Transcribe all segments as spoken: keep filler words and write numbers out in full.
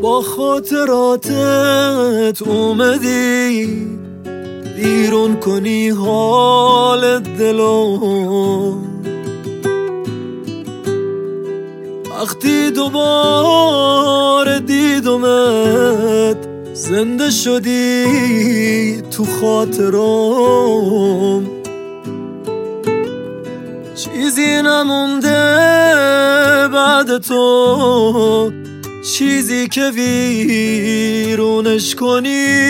با خاطراتت اومدی بیرون کنی حال دلو. وقتی دوباره دیدمت زنده شدی تو خاطرم، چیزی نمونده بعد تو، چیزی که ویرونش کنی.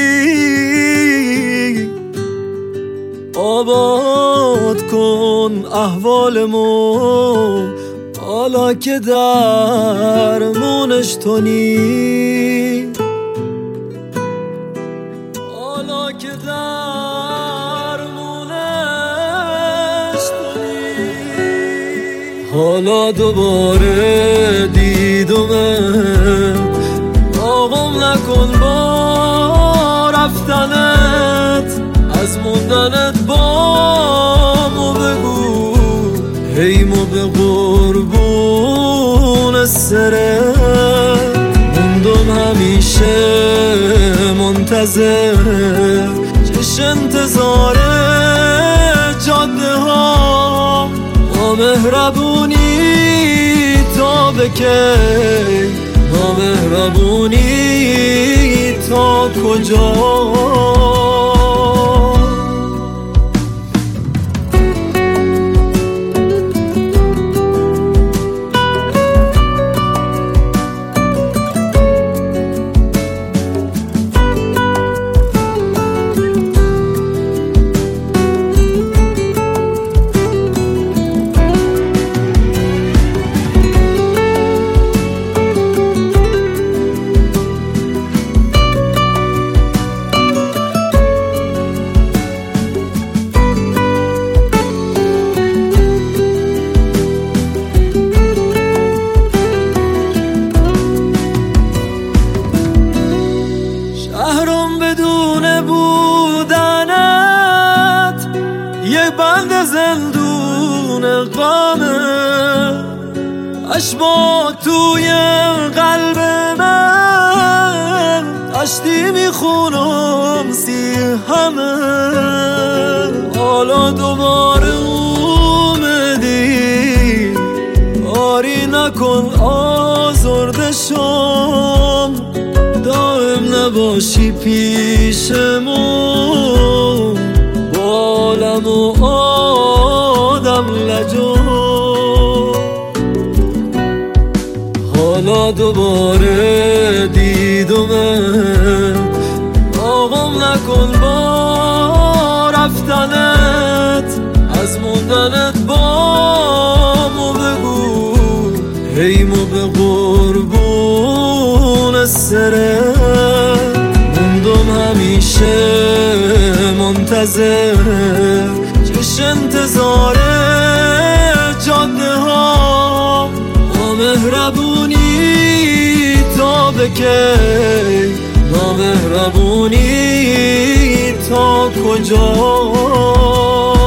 آباد کن احوالمو حالا که درمونش تونی، حالا که درمونش تونی. حالا دوباره دیدمت، آقام نکن با رفتنت، از موندنت بامو بگو هیمو به قربون سرت. موندم همیشه منتظر، چش انتظار جاده ها، با مهربونی تا بکی، با مهربونی تا کجا. شهرم بدون بودنت یه بند زندون غمه، اشباک توی قلب من دشتی میخونم سی همه. حالا دوباره اومدی، کاری نکن آزرده شم، دائم نباشی پیشمون، بالم و آدم لجو. حالا دوباره دیدمت، آقام نکن با رفتنت، از موندنت بامو بگو هیمو به قربون سرت. موندم همیشه منتظر، چش انتظار جاده ها، با مهربونی تا بکی، با مهربونی تا کجا.